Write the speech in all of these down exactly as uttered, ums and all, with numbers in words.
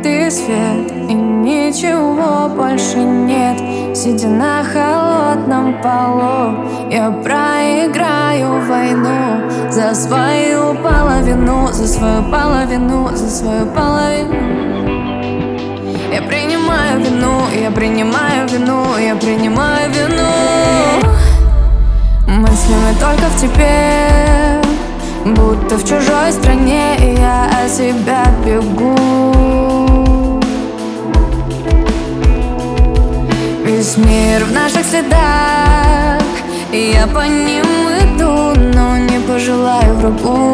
ты свет, и ничего больше нет. Сидя на холодном полу, я проиграю войну за свою половину, за свою половину, за свою половину. Я принимаю вину, я принимаю вину, я принимаю вину. Мыслями только в тебе, будто в чужой стране, и я от себя бегу. Весь мир в наших следах, и я по ним иду, но не пожелаю врагу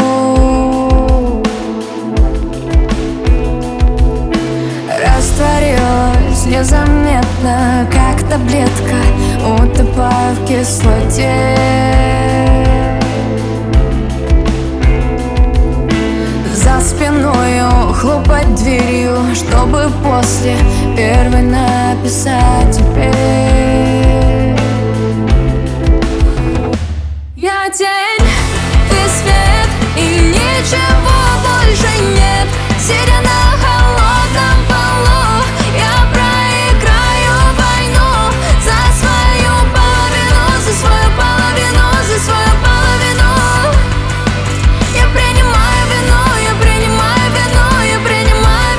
растворилась незаметно, как таблетка, утопая в кислоте. За спиною хлопать дверью, чтобы после первой написать тебе. Я тень, ты свет, и ничего больше нет. Сидя на холодном полу, я проиграю войну за свою половину, за свою половину, за свою половину. Я принимаю вину, я принимаю вину, я принимаю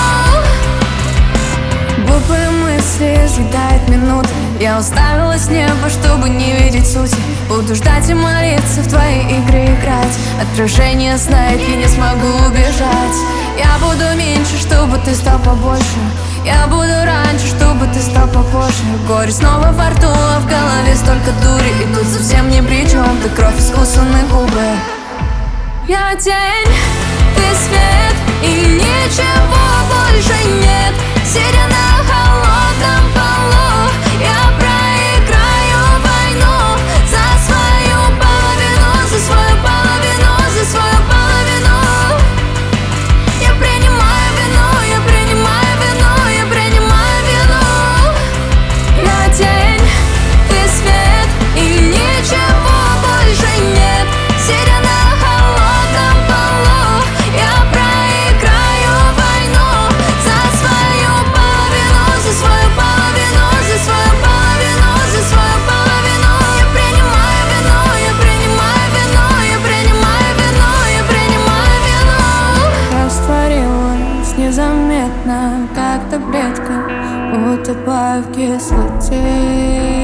вину. Глупые мысли съедают минуты. Я уставилась в небо, чтобы не видеть сути. Буду ждать и молиться, в твои игры играть. Отражение знает, я не смогу убежать. Я буду меньше, чтобы ты стал побольше. Я буду раньше, чтобы ты стал попозже. Горе снова во рту, а в голове столько дури. И тут совсем ни при чем, ты кровь, искусанные губы. Я тень, ты свет, и ничего больше нет. Сидя на холодном полу, я проиграю войну за свою половину, за свою половину, за свою половину. Я принимаю вину, я принимаю вину, я принимаю вину. Я тень, ты свет, и ничего больше нет. Сидя на холодном полу, я проиграю войну за свою половину, за свою половину, за свою половину, за свою половину. Я принимаю вину, я принимаю вину, я принимаю вину, я принимаю вину. Растворилась незаметно, как таблетка, утопая в кислоте.